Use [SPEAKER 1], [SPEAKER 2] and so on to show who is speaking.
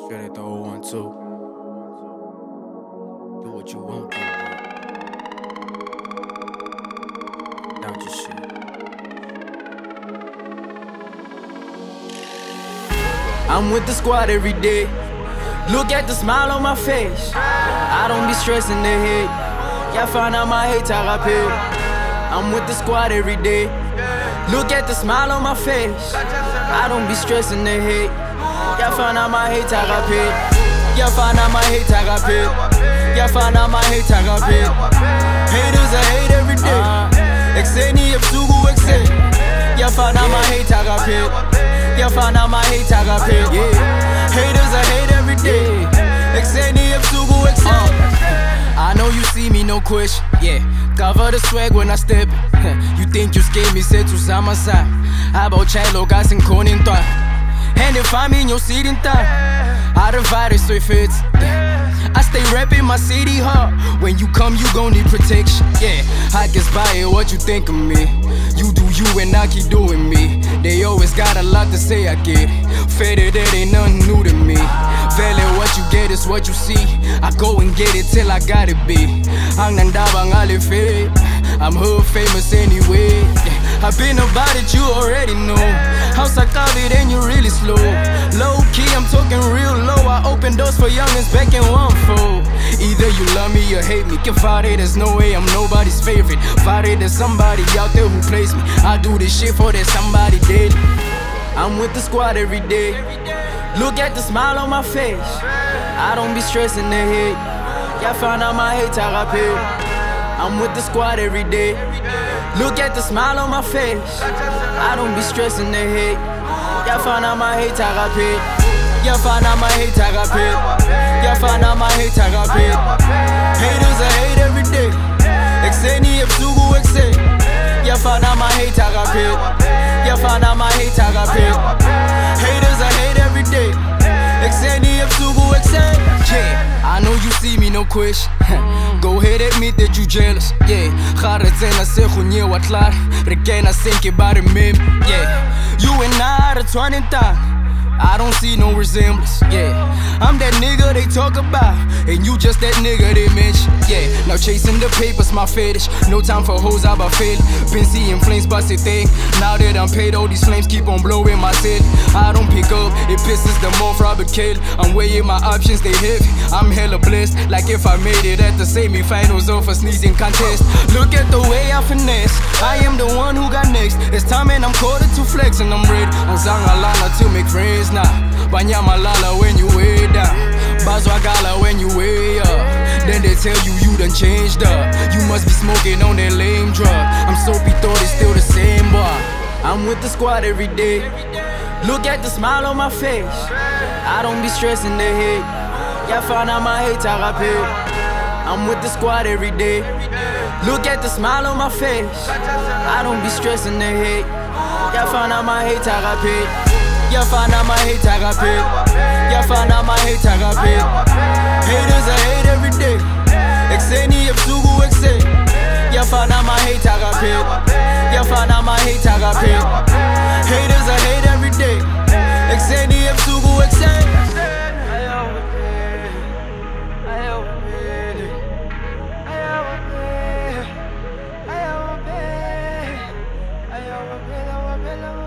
[SPEAKER 1] Straight at the 012. Do what you want to, bro. Down your shit. I'm with the squad every day. Look at the smile on my face. I don't be stressing the head. Y'all find out my hate, I got paid. I'm with the squad every day. Look at the smile on my face. I don't be stressing the head. Y'all find out my hate, I got paid. Y'all find out my hate, I got paid. Y'all find out my hate, I got paid. Haters, I hate every day. Exeni ebusuku ekuseni. Y'all find out my hate, I got paid. Y'all find out my hate, I got paid. Yeah. Haters, I hate every day. Exeni ebusuku ekuseni. I know you see me, no question. Yeah, cover the swag when I step. You think you scared me, said to Samasa. About Chilo, guys in Conin. And if I'm in your city, I divide it so it fits. I stay rapping my city hard. When you come, you gon' need protection. Yeah, I guess by it, what you think of me? You do you and I keep doing me. They always got a lot to say, I get it. Faded, that ain't nothing new to me. Valid, what you get is what you see. I go and get it till I got it be. I'm hood famous anyway. I've been about it, you already know. House I call it and you really slow. Low key, I'm talking real low. I open doors for youngins back in 1-4. Either you love me or hate me. Get Friday, there's no way I'm nobody's favorite. Friday, there's somebody out there who plays me. I do this shit for that somebody dead. I'm with the squad every day. Look at the smile on my face. I don't be stressing the head. Y'all find out my hate, I got paid. I'm with the squad every day. Look at the smile on my face. I don't be stressing the head. Y'all find out my hate, I got paid. Y'all find out my hate, I got paid. Y'all find out my hate, I got paid. Haters, I hate every day. Exeni ebusuku ekuseni. Y'all find out my hate, I got paid. Y'all find out my hate, I got paid. Haters, I hate every day. Exeni ebusuku ekuseni. Yeah, I know you see me, no question. Go ahead, admit that you jealous. Yeah, Kharazena sekhunye watlare. Regena senke bare mem. Yeah, you and I are 20 times. I don't see no resemblance, yeah. I'm that nigga they talk about, and you just that nigga they mention, yeah. Now chasing the papers, my fetish. No time for hoes, I about fail. Been seeing flames bust a thing. Now that I'm paid, all these flames keep on blowing my city. I don't pick up, it pisses them off, Robert kill. I'm weighing my options, they heavy. I'm hella blessed, like if I made it at the semi-finals of a sneezing contest. Look at the way I finesse, I am the one who got next. It's time and I'm called to flex and I'm ready. On Zangalana to make friends now. Banyamalala when you way down, Bazwagala when you way up. Then they tell you you done changed up. You must be smoking on that lame drug. I'm soapy, thought it's still the same, boy. I'm with the squad every day. Look at the smile on my face. I don't be stressing the head. Y'all find out my hate, I got paid. I'm with the squad every day. Look at the smile on my face. I don't be stressing the head. Y'all find out my hate, I got paid. Y'all find out my hate, I got paid. Y'all find out my hate, I got paid. Haters, I hate every day. Exeni ebusuku ekuseni. Y'all find out my hate, I got paid. Y'all find out my hate, I got paid. Haters, I hate every day. Exeni ebusuku ekuseni.
[SPEAKER 2] I